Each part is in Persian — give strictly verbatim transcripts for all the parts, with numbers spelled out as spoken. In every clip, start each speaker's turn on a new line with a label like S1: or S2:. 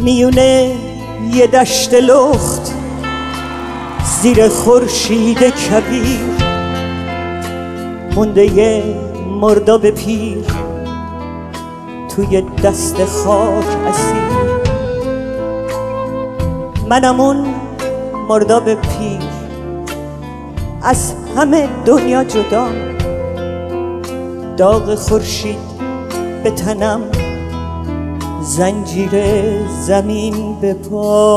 S1: میونه یه دشت لخت زیر خورشید کبیر مونده یه مرداب پیر توی دست خاک اسیر. منم اون مرداب پیر، از همه دنیا جدا، داغ خورشید به تنم، زنجیر زمین به پا.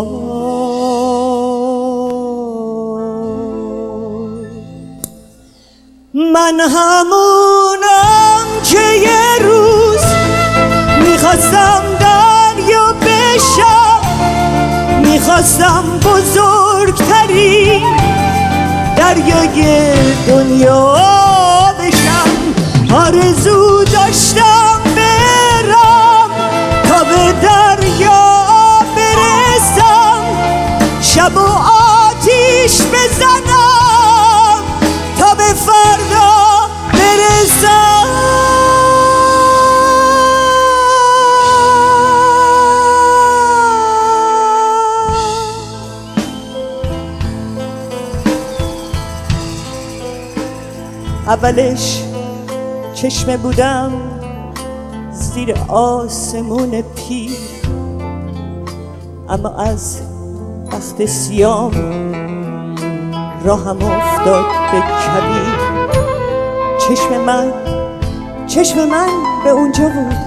S1: من همونم که یه روز میخواستم دریا بشم، میخواستم بزرگترین دریای دنیا بشم. آرزو داشتم برم تا به دریا برسم، شب و آتیش بزنم تا به فردا برسم. اولش چشمه بودم زیر آسمون پیر، اما از بخت سیام راهم افتاد به کبیر. چشم من چشم من به اونجا بود،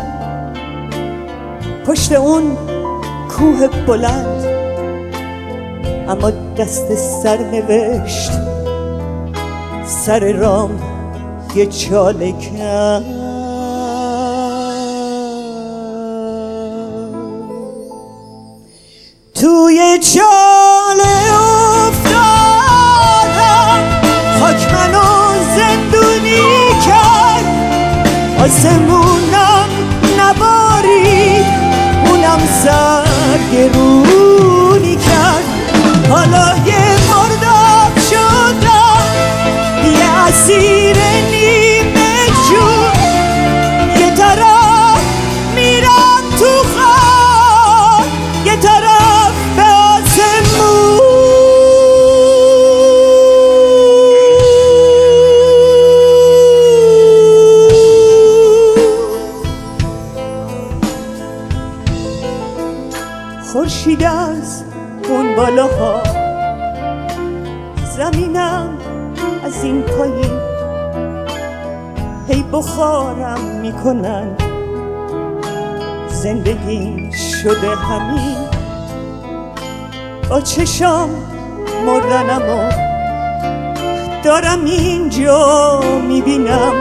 S1: پشت اون کوه بلند، اما دست سر نوشت سر رام یه چاله کن. توی چاله افتادم، خاک منو زندونی کرد، آسمونم نبارید، اونم سرگرونی کرد. حالا یه مرداب شدم، یه اسیر نیمه جون، یه طرف میرم تو خاک، یه طرف به آسمون. خورشید از اون بالاها، زمینم از این پایین، هی بخارم میکنن، زندگی شده همین. با چشام مردنم و دارم اینجا میبینم،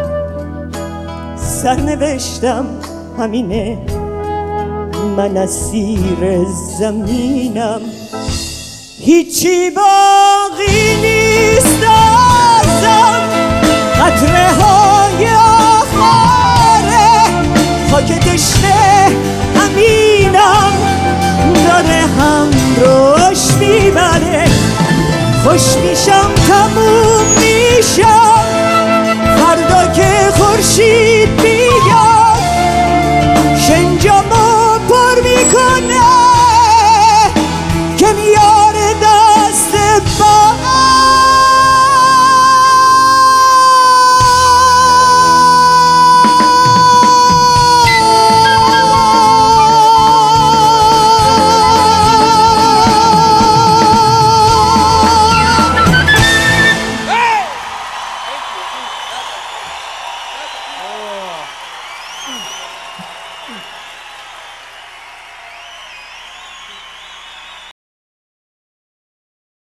S1: سرنوشتم همینه، من اسیر زمینم. هیچی باقی نیست ازم، قطره های آخره، خاک دشته همینم، داره هم روش میبره. خوش میشم تموم میشم فردا که خورشید